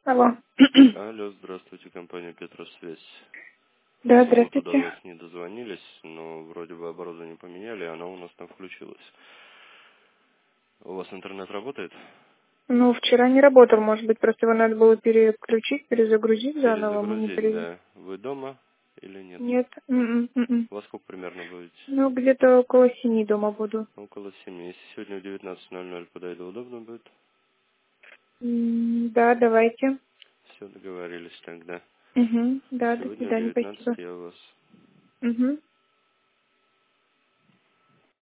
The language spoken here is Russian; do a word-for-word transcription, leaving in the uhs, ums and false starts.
Алло. Алло, здравствуйте, компания Петросвязь. Да, Вот туда до здравствуйте. вас не дозвонились, но вроде бы оборудование поменяли, оно у нас там включилось. У вас интернет работает? Ну, вчера не работал, может быть, просто его надо было переключить, перезагрузить заново, мы не Перезагрузить, перез... да. Вы дома или нет? Нет. м-м, м-м. Во сколько примерно будете? Ну, где-то около семи дома буду. Около семи. Если сегодня в девятнадцать ноль ноль подойду, удобно будет? М, Да, давайте. Все, договорились тогда. Угу. Да, до Сегодня в свидания, девятнадцать спасибо. я у вас. Угу.